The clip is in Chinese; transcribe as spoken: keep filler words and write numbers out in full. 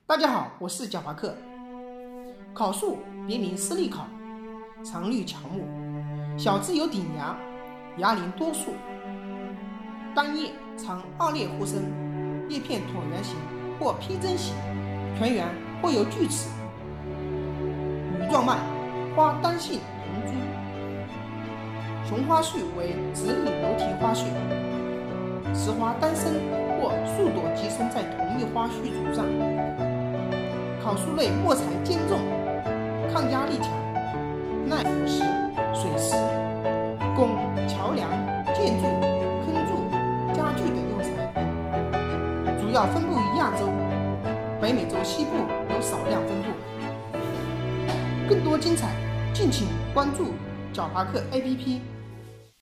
大家好，我是贾巴克。槁树别名斯利槁，常绿乔木，小枝有顶芽，芽鳞多数，单叶呈二裂互生，叶片椭圆形或披针形，全缘或有锯齿，羽状蔓，花单性同株。雄花序为直立流体花序，雌花单生或数朵集生在同一花序组上。槁树类墨材坚重，抗压力强，耐腐蚀、水湿，供桥梁、建筑、坑柱、家具等用材。主要分布于亚洲，北美洲西部有少量分布。更多精彩，敬请关注小巴克 A P P。